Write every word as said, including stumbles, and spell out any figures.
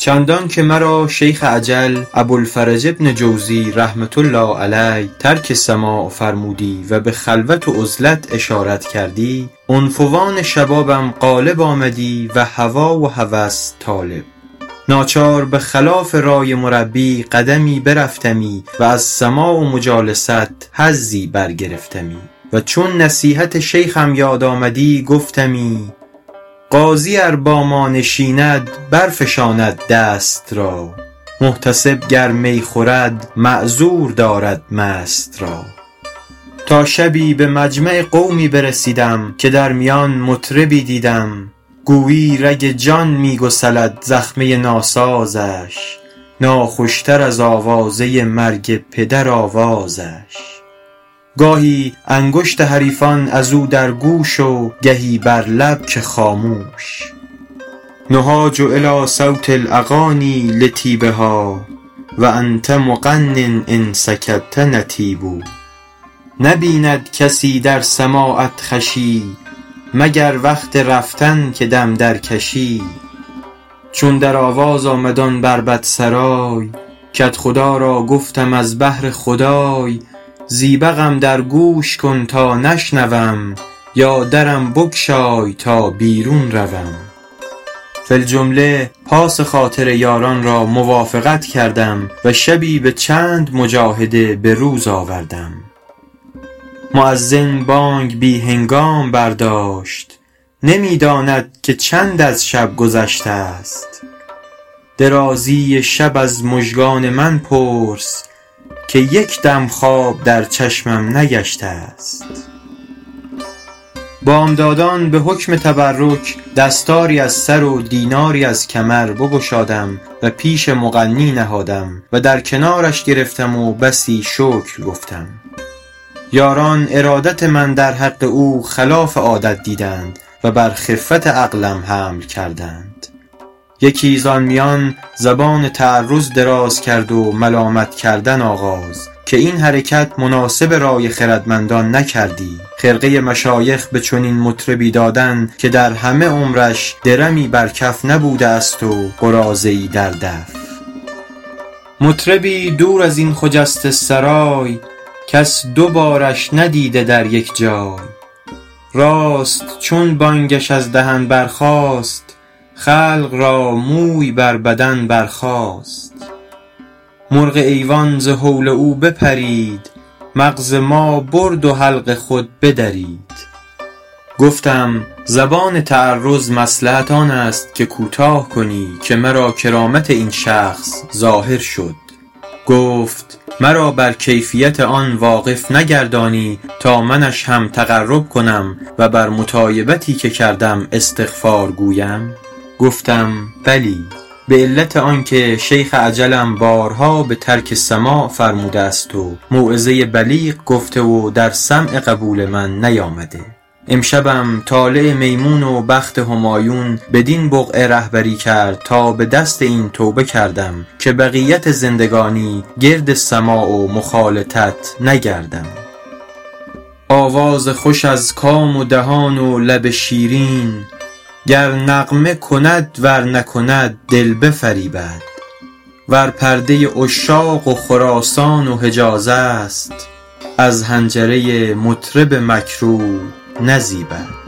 چندان که مرا شیخ اجل ابوالفرج ابن جوزی رحمت الله علیه ترک سماع فرمودی و به خلوت و عزلت اشارت کردی، عنفوان شبابم غالب آمدی و هوا و هوس طالب. ناچار به خلاف رای مربی قدمی برفتمی و از سماع و مجالست حظی برگرفتمی و چون نصیحت شیخم یاد آمدی گفتمی قاضی ار با ما نشیند برفشاند دست را، محتسب گر می خورد معذور دارد مست را. تا شبی به مجمع قومی برسیدم که در میان مطربی دیدم، گویی رگ جان می گسلد زخمه ناسازش، ناخوشتر از آوازه مرگ پدر آوازش. گاهی انگشت حریفان از او در گوش و گهی بر لب که خاموش. نهاج الی صوت الاغانی لطیبها و انت مغن ان سکت نطیب. نبیند کسی در سماعت خوشی مگر وقت رفتن که دم در کشی. چون در آواز آمد آن بربط سرای، کدخدا را گفتم از بهر خدای، زیبقم در گوش کن تا نشنوم، یا درم بگشای تا بیرون روم. فی الجمله پاس خاطر یاران را موافقت کردم و شبی به چند مجاهده به روز آوردم. مؤذن بانگ بی هنگام برداشت، نمی داند که چند از شب گذشته است. درازی شب از مژگان من پرس، که یک دم خواب در چشمم نگشته است. بامدادان به حکم تبرک دستاری از سر و دیناری از کمر بگشادم و پیش مغنی نهادم و در کنارش گرفتم و بسی شکر گفتم. یاران ارادت من در حق او خلاف عادت دیدند و بر خفت عقلم حمل کردند. یکی زان میان زبان تعرض دراز کرد و ملامت کردن آغاز که این حرکت مناسب رای خردمندان نکردی. خرقه مشایخ به چنین مطربی دادن که در همه عمرش درمی بر کف نبوده است و قراضه‌ای در دف. مطربی دور از این خجسته سرای، کس دو بارش ندیده در یک جای. راست چون بانگش از دهن برخاست، خلق را موی بر بدن برخاست. مرغ ایوان ز هول او بپرید، مغز ما برد و حلق خود بدرید. گفتم زبان تعرض مصلحت آن است که کوتاه کنی که مرا کرامت این شخص ظاهر شد. گفت مرا بر کیفیت آن واقف نگردانی تا منش هم تقرب کنم و بر مطایبتی که کردم استغفار گویم. گفتم بلی، به علت آنکه شیخ اجلم بارها به ترک سماع فرموده است و موعظه بلیغ گفته و در سمع قبول من نیامده. امشبم طالع میمون و بخت همایون بدین بقعه رهبری کرد تا به دست این توبه کردم که بقیت زندگانی گرد سماع و مخالطت نگردم. آواز خوش از کام و دهان و لب شیرین، گر نغمه کند ور نکند دل بفریبد. ور پرده عشاق و خراسان و حجاز است، از حنجره مطرب مکروه نزیبد.